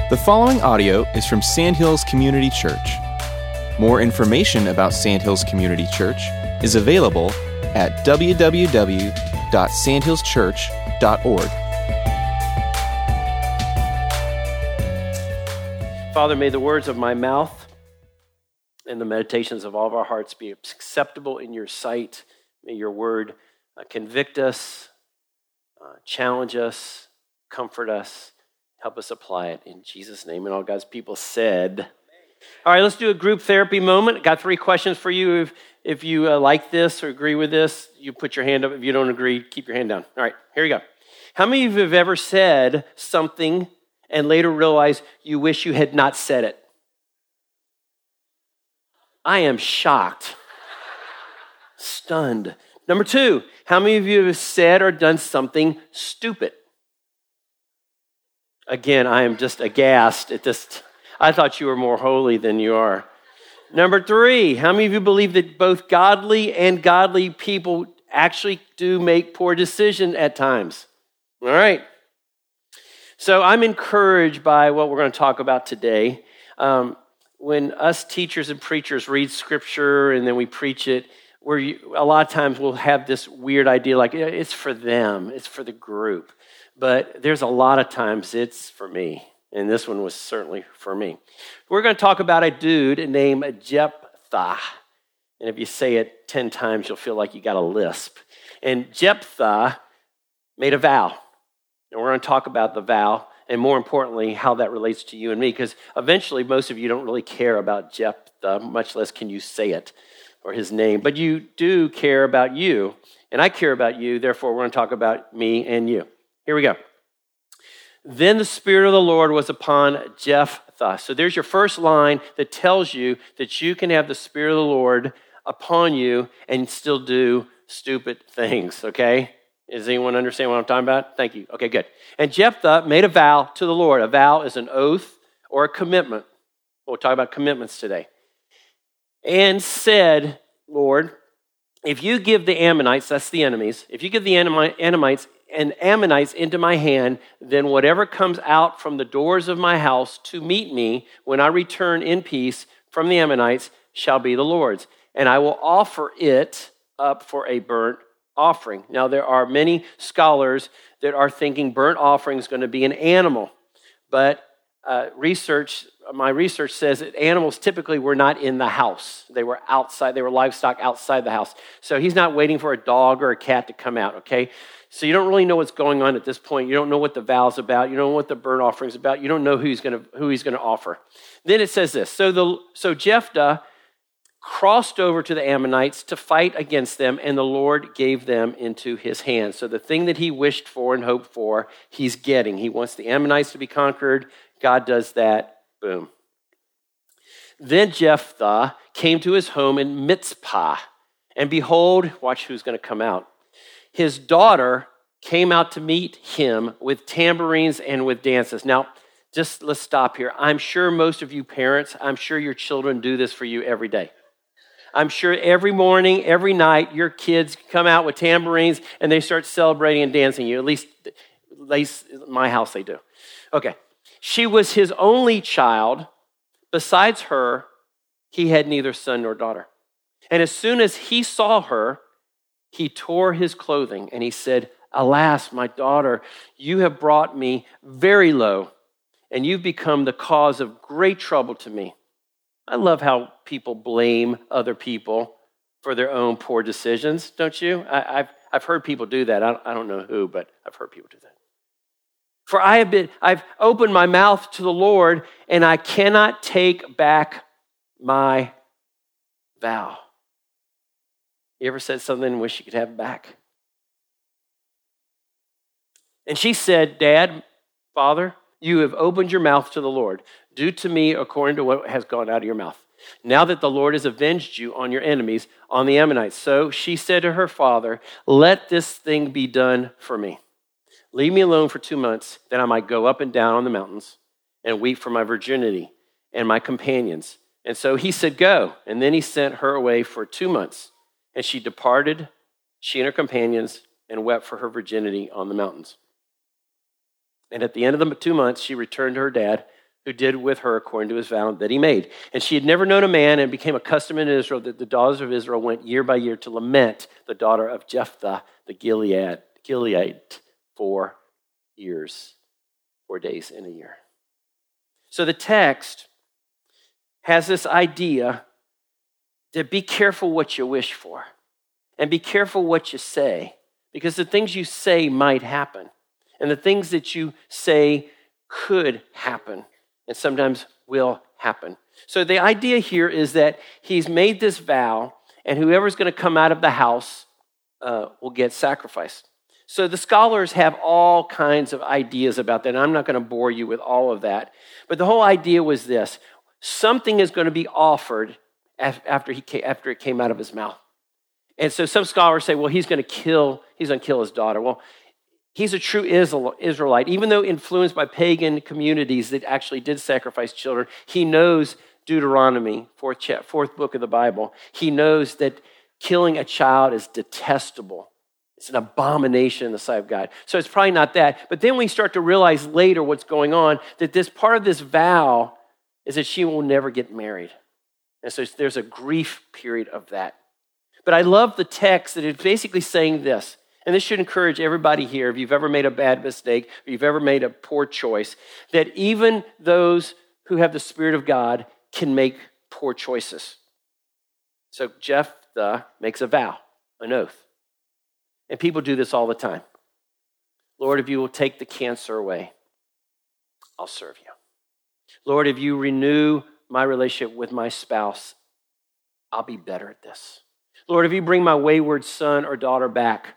The following audio is from Sandhills Community Church. More information about Sandhills Community Church is available at www.sandhillschurch.org. Father, may the words of my mouth and the meditations of all of our hearts be acceptable in your sight. May your word convict us, challenge us, comfort us, help us apply it in Jesus' name. And all God's people said, all right, let's do a group therapy moment. Got 3 questions for you. If you like this or agree with this, you put your hand up. If you don't agree, keep your hand down. All right, here we go. How many of you have ever said something and later realized you wish you had not said it? I am shocked, stunned. Number 2, how many of you have said or done something stupid? Again, I am just aghast at this. I thought you were more holy than you are. Number 3, how many of you believe that both godly and godly people actually do make poor decisions at times? All right. So I'm encouraged by what we're going to talk about today. When us teachers and preachers read scripture and then we preach it, a lot of times we'll have this weird idea like it's for them, it's for the group. But there's a lot of times it's for me. And this one was certainly for me. We're going to talk about a dude named Jephthah. And if you say it 10 times, you'll feel like you got a lisp. And Jephthah made a vow. And we're going to talk about the vow, and more importantly, how that relates to you and me, because eventually most of you don't really care about Jephthah, much less can you say it or his name. But you do care about you, and I care about you, therefore we're going to talk about me and you. Here we go. Then the Spirit of the Lord was upon Jephthah. So there's your first line that tells you that you can have the Spirit of the Lord upon you and still do stupid things, okay? Does anyone understand what I'm talking about? Thank you. Okay, good. And Jephthah made a vow to the Lord. A vow is an oath or a commitment. We'll talk about commitments today. And said, Lord, if you give the Ammonites, that's the enemies, if you give the Ammonites into my hand, then whatever comes out from the doors of my house to meet me when I return in peace from the Ammonites shall be the Lord's. And I will offer it up for a burnt offering. Now, there are many scholars that are thinking burnt offering is going to be an animal, but my research says that animals typically were not in the house. They were outside. They were livestock outside the house. So he's not waiting for a dog or a cat to come out, okay? So you don't really know what's going on at this point. You don't know what the vow's about. You don't know what the burnt offering's about. You don't know who he's going to offer. Then it says this. So Jephthah crossed over to the Ammonites to fight against them, and the Lord gave them into his hand. So the thing that he wished for and hoped for, he's getting. He wants the Ammonites to be conquered. God does that. Boom. Then Jephthah came to his home in Mizpah, and behold, watch who's going to come out. His daughter came out to meet him with tambourines and with dances. Now, just let's stop here. I'm sure most of you parents, I'm sure your children do this for you every day. I'm sure every morning, every night, your kids come out with tambourines and they start celebrating and dancing you. At least in my house they do. Okay. She was his only child. Besides her, he had neither son nor daughter. And as soon as he saw her, he tore his clothing and he said, alas, my daughter, you have brought me very low and you've become the cause of great trouble to me. I love how people blame other people for their own poor decisions, don't you? I've heard people do that. I don't know who, but I've heard people do that. For I've opened my mouth to the Lord and I cannot take back my vow. You ever said something and wish you could have it back? And she said, Dad, Father, you have opened your mouth to the Lord. Do to me according to what has gone out of your mouth. Now that the Lord has avenged you on your enemies, on the Ammonites. So she said to her father, let this thing be done for me. Leave me alone for 2 months, that I might go up and down on the mountains and weep for my virginity and my companions. And so he said, go. And then he sent her away for 2 months. And she departed, she and her companions, and wept for her virginity on the mountains. And at the end of the 2 months, she returned to her dad, who did with her according to his vow that he made. And she had never known a man, and it became a custom in Israel that the daughters of Israel went year by year to lament the daughter of Jephthah the Gileadite 4 years, 4 days in a year. So the text has this idea to be careful what you wish for and be careful what you say, because the things you say might happen and the things that you say could happen and sometimes will happen. So the idea here is that he's made this vow, and whoever's going to come out of the house will get sacrificed. So the scholars have all kinds of ideas about that, and I'm not going to bore you with all of that. But the whole idea was this: something is going to be offered after it came out of his mouth. And so some scholars say, well, he's going to kill his daughter. Well, he's a true Israelite. Even though influenced by pagan communities that actually did sacrifice children, he knows Deuteronomy, fourth book of the Bible. He knows that killing a child is detestable. It's an abomination in the sight of God. So it's probably not that. But then we start to realize later what's going on, that this part of this vow is that she will never get married. And so there's a grief period of that. But I love the text that it's basically saying this, and this should encourage everybody here, if you've ever made a bad mistake, or you've ever made a poor choice, that even those who have the Spirit of God can make poor choices. So Jephthah makes a vow, an oath. And people do this all the time. Lord, if you will take the cancer away, I'll serve you. Lord, if you renew my relationship with my spouse, I'll be better at this. Lord, if you bring my wayward son or daughter back,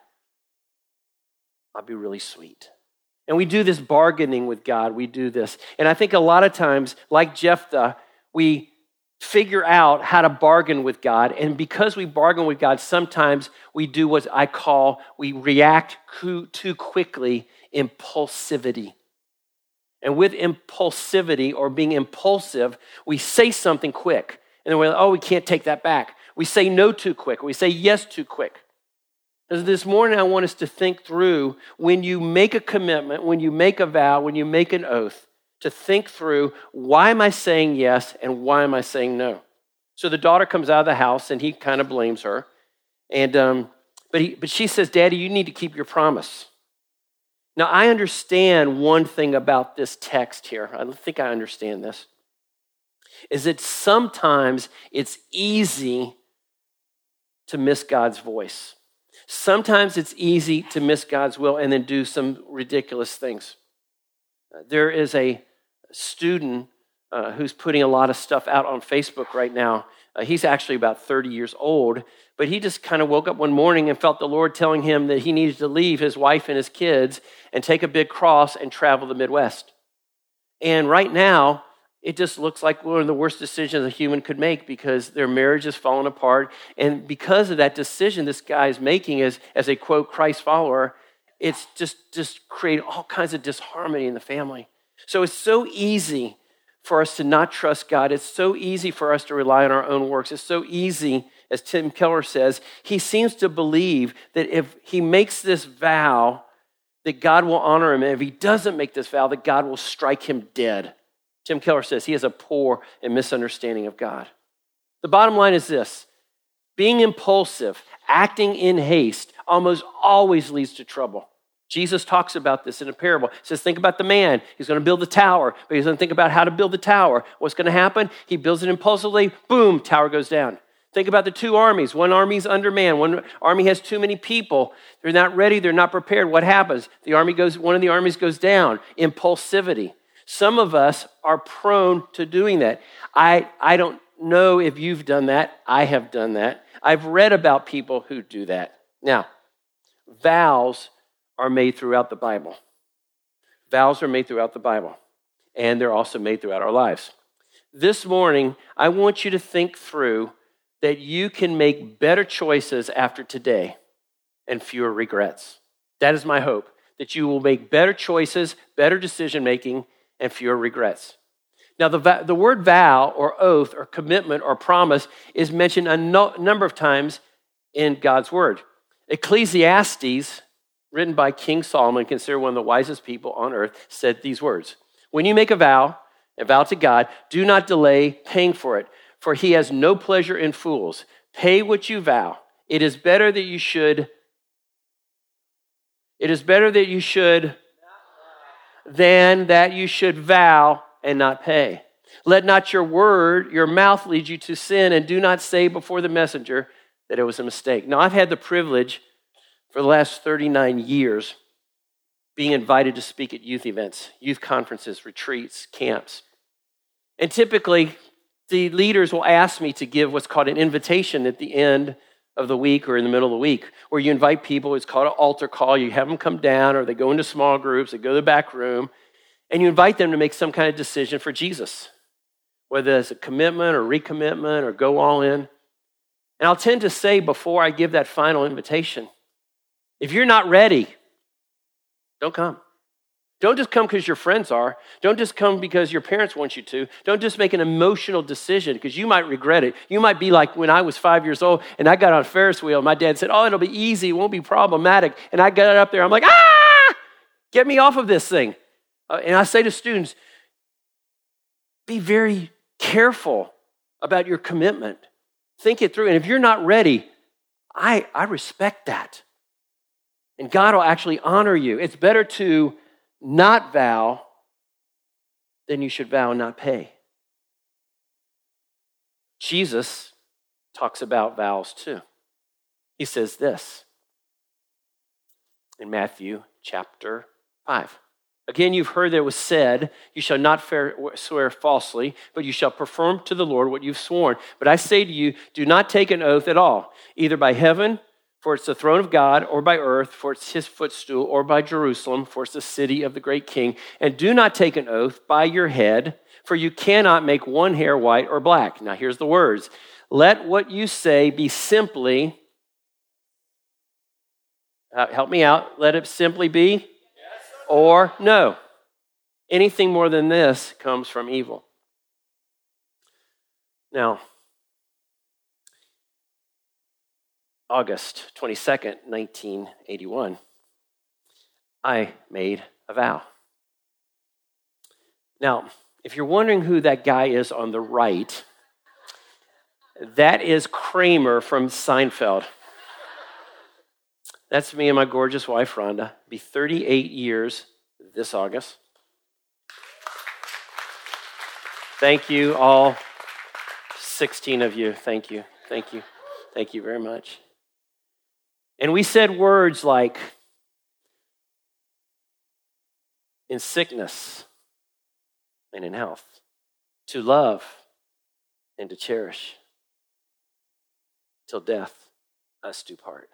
I'll be really sweet. And we do this bargaining with God. We do this. And I think a lot of times, like Jephthah, we figure out how to bargain with God. And because we bargain with God, sometimes we do what we react too quickly, impulsivity. And with impulsivity or being impulsive, we say something quick. And then we're like, oh, we can't take that back. We say no too quick. We say yes too quick. This morning, I want us to think through when you make a commitment, when you make a vow, when you make an oath, to think through, why am I saying yes and why am I saying no? So the daughter comes out of the house and he kind of blames her. And but she says, Daddy, you need to keep your promise. Now, I understand one thing about this text here. I think I understand this. Is that sometimes it's easy to miss God's voice. Sometimes it's easy to miss God's will and then do some ridiculous things. There is a student who's putting a lot of stuff out on Facebook right now. He's actually about 30 years old, but he just kind of woke up one morning and felt the Lord telling him that he needed to leave his wife and his kids and take a big cross and travel the Midwest. And right now, it just looks like one of the worst decisions a human could make, because their marriage is falling apart. And because of that decision this guy is making as a, quote, Christ follower, it's just created all kinds of disharmony in the family. So it's so easy for us to not trust God. It's so easy for us to rely on our own works. It's so easy, as Tim Keller says, he seems to believe that if he makes this vow, that God will honor him. And if he doesn't make this vow, that God will strike him dead. Tim Keller says he has a poor and misunderstanding of God. The bottom line is this: being impulsive, acting in haste, almost always leads to trouble. Jesus talks about this in a parable. He says, think about the man. He's going to build the tower, but he's going to think about how to build the tower. What's going to happen? He builds it impulsively. Boom, tower goes down. Think about the two armies. One army's undermanned. One army has too many people. They're not ready. They're not prepared. What happens? One of the armies goes down. Impulsivity. Some of us are prone to doing that. I don't know if you've done that. I have done that. I've read about people who do that. Now, vows are made throughout the Bible. Vows are made throughout the Bible, and they're also made throughout our lives. This morning, I want you to think through that you can make better choices after today and fewer regrets. That is my hope, that you will make better choices, better decision-making, and fewer regrets. Now, the word vow or oath or commitment or promise is mentioned a number of times in God's word. Ecclesiastes, written by King Solomon, considered one of the wisest people on earth, said these words: when you make a vow, and vow to God, do not delay paying for it, for he has no pleasure in fools. Pay what you vow. It is better that you should than that you should vow and not pay. Let not your mouth lead you to sin, and do not say before the messenger that it was a mistake. Now, I've had the privilege for the last 39 years being invited to speak at youth events, youth conferences, retreats, camps. And typically, the leaders will ask me to give what's called an invitation at the end of the week or in the middle of the week, where you invite people. It's called an altar call. You have them come down, or they go into small groups, they go to the back room, and you invite them to make some kind of decision for Jesus, whether it's a commitment or recommitment or go all in. And I'll tend to say before I give that final invitation, if you're not ready, don't come. Don't just come because your friends are. Don't just come because your parents want you to. Don't just make an emotional decision because you might regret it. You might be like when I was 5 years old and I got on a Ferris wheel. My dad said, oh, it'll be easy. It won't be problematic. And I got up there. I'm like, get me off of this thing. And I say to students, be very careful about your commitment. Think it through. And if you're not ready, I respect that. And God will actually honor you. It's better to not vow than you should vow and not pay. Jesus talks about vows too. He says this in Matthew chapter 5. Again, you've heard that it was said, you shall not swear falsely, but you shall perform to the Lord what you've sworn. But I say to you, do not take an oath at all, either by heaven, for it's the throne of God, or by earth, for it's his footstool, or by Jerusalem, for it's the city of the great king. And do not take an oath by your head, for you cannot make one hair white or black. Now here's the words. Let what you say be simply, help me out, let it simply be, yes, or no. Anything more than this comes from evil. Now, August 22nd, 1981, I made a vow. Now, if you're wondering who that guy is on the right, that is Kramer from Seinfeld. That's me and my gorgeous wife, Rhonda. Be 38 years this August. Thank you, all 16 of you. Thank you. Thank you. Thank you very much. And we said words like, in sickness and in health, to love and to cherish, till death us do part.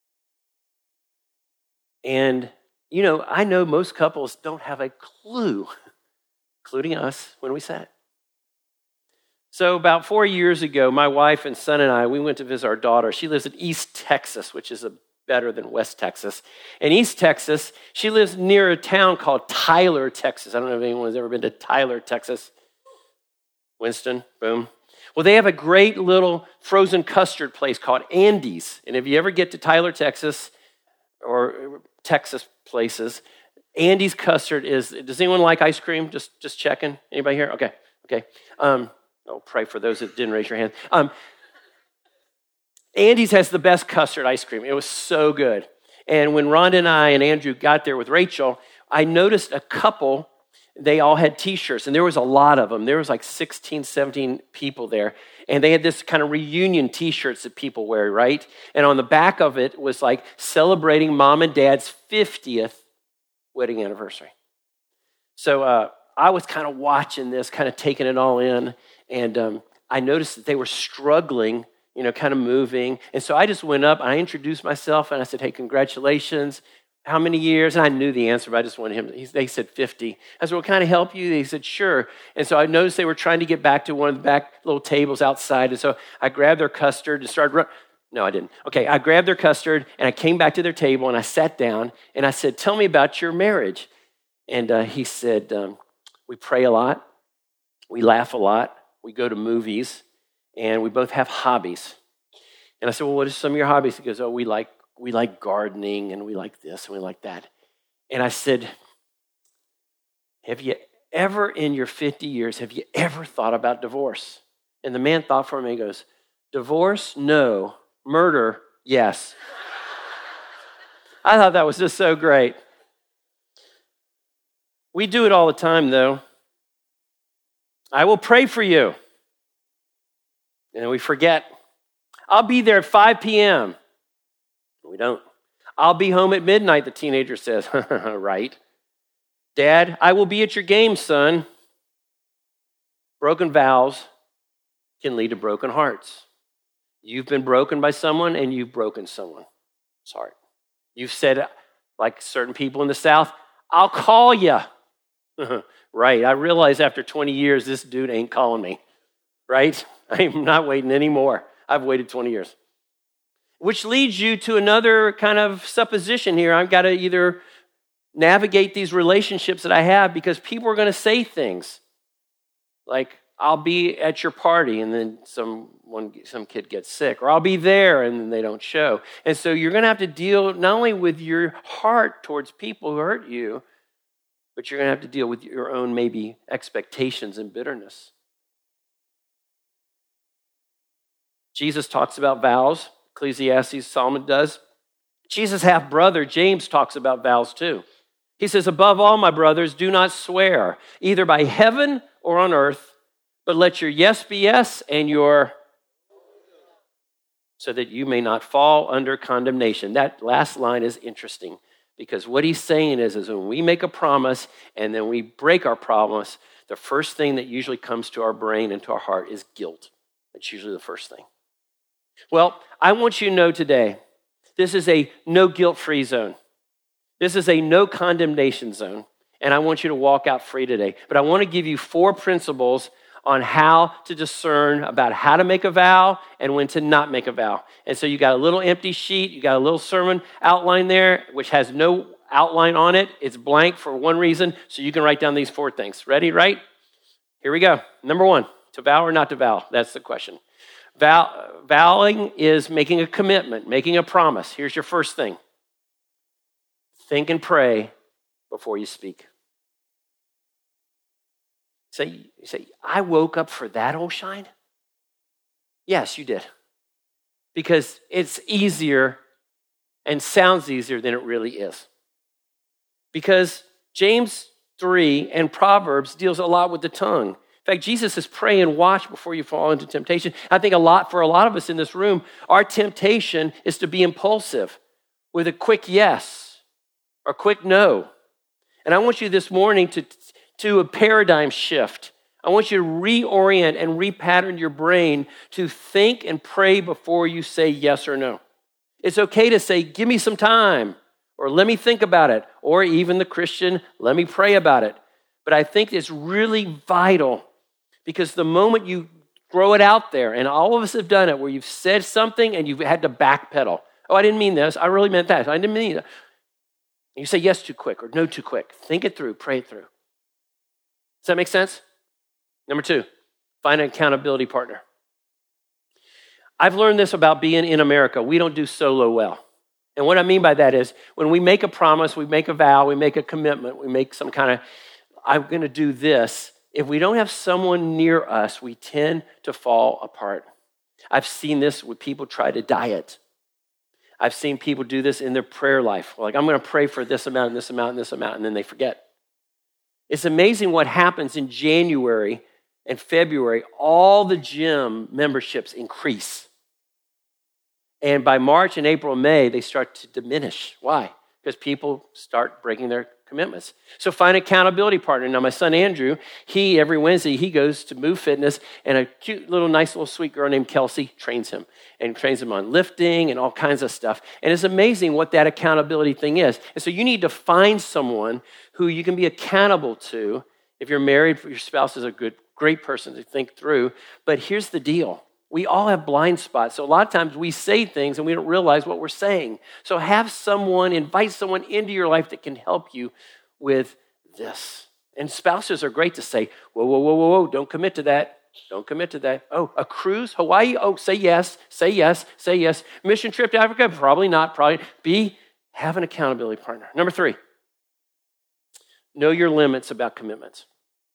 And, I know most couples don't have a clue, including us, when we said it. So about 4 years ago, my wife and son and I, we went to visit our daughter. She lives in East Texas, which is better than West Texas. In East Texas, she lives near a town called Tyler, Texas. I don't know if anyone's ever been to Tyler, Texas. Winston, boom. Well, they have a great little frozen custard place called Andy's. And if you ever get to Tyler, Texas, or Texas places, Andy's custard is, does anyone like ice cream? Just checking. Anybody here? Okay. I'll pray for those that didn't raise your hand. Andy's has the best custard ice cream. It was so good. And when Rhonda and I and Andrew got there with Rachel, I noticed a couple, they all had T-shirts, and there was a lot of them. There was like 16, 17 people there. And they had this kind of reunion T-shirts that people wear, right? And on the back of it was like celebrating mom and dad's 50th wedding anniversary. So I was kind of watching this, kind of taking it all in. And I noticed that they were struggling, kind of moving. And so I just went up, I introduced myself, and I said, hey, congratulations. How many years? And I knew the answer, but I just wanted him. They said 50. I said, well, can I help you? They said, sure. And so I noticed they were trying to get back to one of the back little tables outside. And so I grabbed their custard and started No, I didn't. Okay, I grabbed their custard, and I came back to their table, and I sat down, and I said, tell me about your marriage. And he said, we pray a lot. We laugh a lot. We go to movies, and we both have hobbies. And I said, well, what are some of your hobbies? He goes, oh, we like gardening, and we like this, and we like that. And I said, have you ever in your 50 years have you ever thought about divorce? And the man thought for a minute. He goes, divorce? No. Murder? Yes. I thought that was just so great. We do it all the time, though. I will pray for you. And we forget. I'll be there at 5 p.m. We don't. I'll be home at midnight, the teenager says. Right. Dad, I will be at your game, son. Broken vows can lead to broken hearts. You've been broken by someone and you've broken someone. It's hard. You've said, like certain people in the South, I'll call you. Right. I realize after 20 years, this dude ain't calling me. Right? I'm not waiting anymore. I've waited 20 years. Which leads you to another kind of supposition here. I've got to either navigate these relationships that I have because people are going to say things like, I'll be at your party and then some kid gets sick, or I'll be there and then they don't show. And so you're going to have to deal not only with your heart towards people who hurt you, but you're going to have to deal with your own maybe expectations and bitterness. Jesus talks about vows. Ecclesiastes, Solomon does. Jesus' half-brother, James, talks about vows too. He says, above all, my brothers, do not swear, either by heaven or on earth, but let your yes be yes and your so that you may not fall under condemnation. That last line is interesting because what he's saying is when we make a promise and then we break our promise, the first thing that usually comes to our brain and to our heart is guilt. That's usually the first thing. Well, I want you to know today, this is a no guilt-free zone. This is a no condemnation zone, and I want you to walk out free today. But I want to give you 4 principles on how to discern about how to make a vow and when to not make a vow. And so you got a little empty sheet, you got a little sermon outline there, which has no outline on it. It's blank for one reason, so you can write down these 4 things. Ready, right? Here we go. Number 1, to vow or not to vow? That's the question. Vowing is making a commitment, making a promise. Here's your first thing. Think and pray before you speak. You say, I woke up for that, old shine? Yes, you did. Because it's easier and sounds easier than it really is. Because James 3 and Proverbs deals a lot with the tongue. In fact, Jesus says, pray and watch before you fall into temptation. I think for a lot of us in this room, our temptation is to be impulsive with a quick yes or quick no. And I want you this morning to do a paradigm shift. I want you to reorient and repattern your brain to think and pray before you say yes or no. It's okay to say, give me some time, or let me think about it, or even the Christian, let me pray about it. But I think it's really vital because the moment you throw it out there, and all of us have done it, where you've said something and you've had to backpedal. Oh, I didn't mean this. I really meant that. I didn't mean that. And you say yes too quick or no too quick. Think it through. Pray it through. Does that make sense? Number 2, find an accountability partner. I've learned this about being in America. We don't do solo well. And what I mean by that is when we make a promise, we make a vow, we make a commitment, we make some kind of, I'm going to do this. If we don't have someone near us, we tend to fall apart. I've seen this when people try to diet. I've seen people do this in their prayer life. Like, I'm going to pray for this amount and this amount and this amount, and then they forget. It's amazing what happens in January and February. All the gym memberships increase. And by March and April and May, they start to diminish. Why? Because people start breaking their commitments. So find an accountability partner. Now, my son Andrew, every Wednesday, he goes to Move Fitness, and a cute little, nice little sweet girl named Kelsey trains him on lifting and all kinds of stuff. And it's amazing what that accountability thing is. And so you need to find someone who you can be accountable to. If you're married, your spouse is a great person to think through. But here's the deal. We all have blind spots. So a lot of times we say things and we don't realize what we're saying. So invite someone into your life that can help you with this. And spouses are great to say, whoa, don't commit to that. Don't commit to that. Oh, a cruise, Hawaii? Oh, say yes, say yes, say yes. Mission trip to Africa? Probably not, have an accountability partner. Number 3, know your limits about commitments.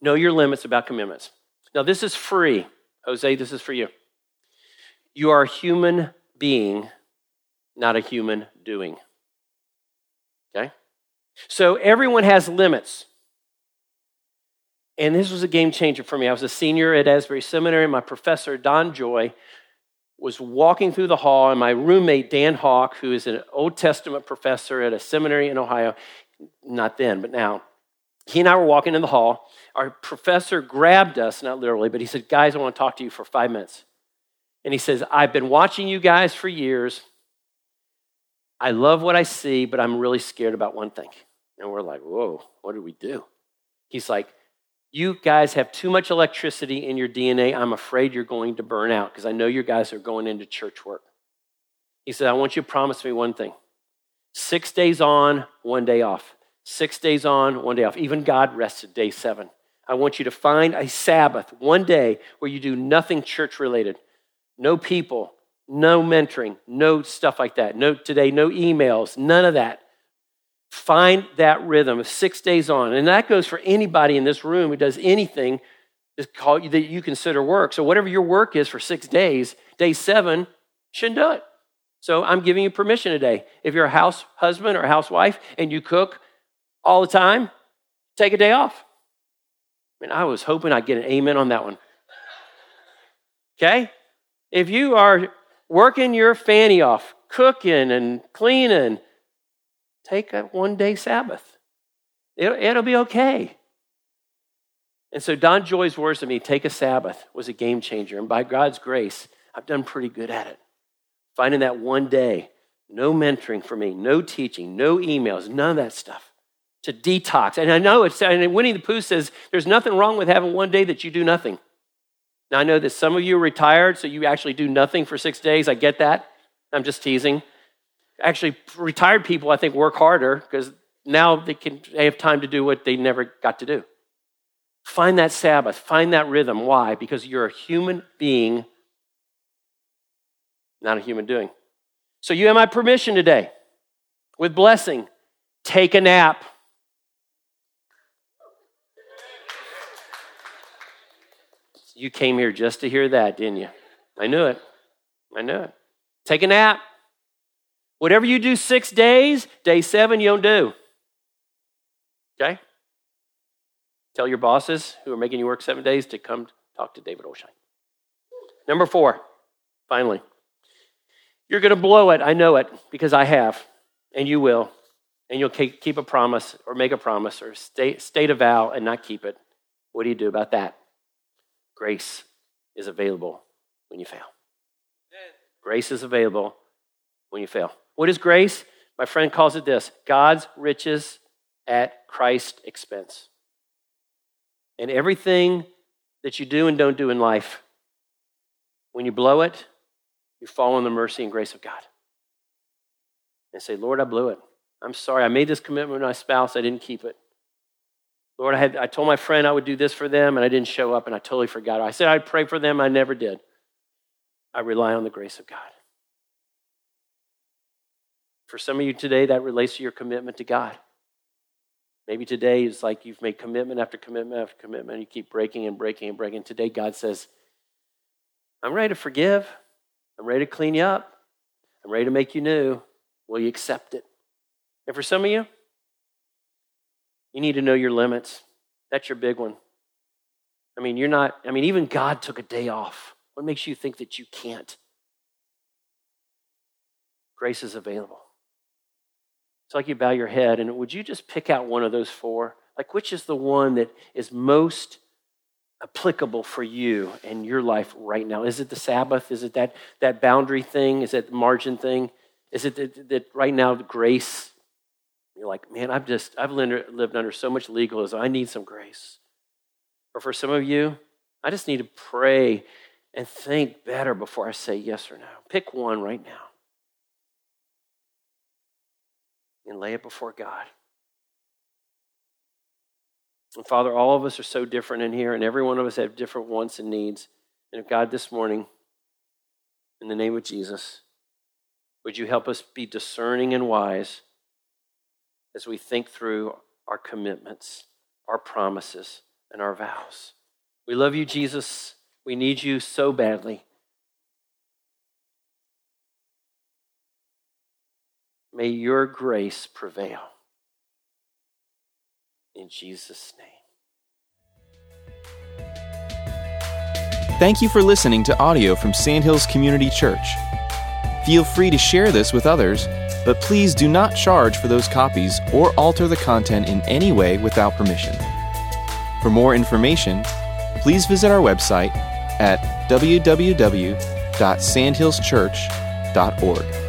Know your limits about commitments. Now, this is free. Jose, this is for you. You are a human being, not a human doing. Okay? So everyone has limits. And this was a game changer for me. I was a senior at Asbury Seminary. My professor, Don Joy, was walking through the hall, and my roommate, Dan Hawk, who is an Old Testament professor at a seminary in Ohio, not then, but now, he and I were walking in the hall. Our professor grabbed us, not literally, but he said, guys, I want to talk to you for 5 minutes. And he says, I've been watching you guys for years. I love what I see, but I'm really scared about one thing. And we're like, whoa, what did we do? He's like, you guys have too much electricity in your DNA. I'm afraid you're going to burn out because I know you guys are going into church work. He said, I want you to promise me one thing. 6 days on, 1 day off. 6 days on, 1 day off. Even God rested day 7. I want you to find a Sabbath, 1 day, where you do nothing church-related. No people, no mentoring, no stuff like that. No emails, none of that. Find that rhythm of 6 days on. And that goes for anybody in this room who does anything that you consider work. So whatever your work is for 6 days, day 7, shouldn't do it. So I'm giving you permission today. If you're a house husband or a housewife and you cook all the time, take a day off. I mean, I was hoping I'd get an amen on that one. Okay? If you are working your fanny off, cooking and cleaning, take a 1 day Sabbath. It'll be okay. And so Don Joy's words to me, take a Sabbath, was a game changer. And by God's grace, I've done pretty good at it. Finding that 1 day, no mentoring for me, no teaching, no emails, none of that stuff. To detox. And I know and Winnie the Pooh says there's nothing wrong with having 1 day that you do nothing. Now, I know that some of you are retired, so you actually do nothing for 6 days. I get that. I'm just teasing. Actually, retired people, I think, work harder because now they have time to do what they never got to do. Find that Sabbath. Find that rhythm. Why? Because you're a human being, not a human doing. So you have my permission today. With blessing, take a nap. You came here just to hear that, didn't you? I knew it. Take a nap. Whatever you do 6 days, day 7 you don't do. Okay? Tell your bosses who are making you work 7 days to come talk to David Olshine. Number 4, finally. You're going to blow it. I know it because I have, and you will. And you'll keep a promise or make a promise or state a vow and not keep it. What do you do about that? Grace is available when you fail. Grace is available when you fail. What is grace? My friend calls it this: God's riches at Christ's expense. And everything that you do and don't do in life, when you blow it, you fall in the mercy and grace of God. And say, Lord, I blew it. I'm sorry. I made this commitment with my spouse. I didn't keep it. Lord, I told my friend I would do this for them, and I didn't show up, and I totally forgot. I said I'd pray for them. I never did. I rely on the grace of God. For some of you today, that relates to your commitment to God. Maybe today is like you've made commitment after commitment after commitment, and you keep breaking and breaking and breaking. Today, God says, I'm ready to forgive. I'm ready to clean you up. I'm ready to make you new. Will you accept it? And for some of you, you need to know your limits. That's your big one. Even God took a day off. What makes you think that you can't? Grace is available. It's like you bow your head, and would you just pick out one of those 4? Like, which is the one that is most applicable for you in your life right now? Is it the Sabbath? Is it that boundary thing? Is it the margin thing? Is it that right now the grace? You're like, man, I've lived under so much legalism. I need some grace. Or for some of you, I just need to pray and think better before I say yes or no. Pick one right now. And lay it before God. And Father, all of us are so different in here, and every one of us have different wants and needs. And God, this morning, in the name of Jesus, would you help us be discerning and wise as we think through our commitments, our promises, and our vows. We love you, Jesus. We need you so badly. May your grace prevail. In Jesus' name. Thank you for listening to audio from Sandhills Community Church. Feel free to share this with others, but please do not charge for those copies or alter the content in any way without permission. For more information, please visit our website at www.sandhillschurch.org.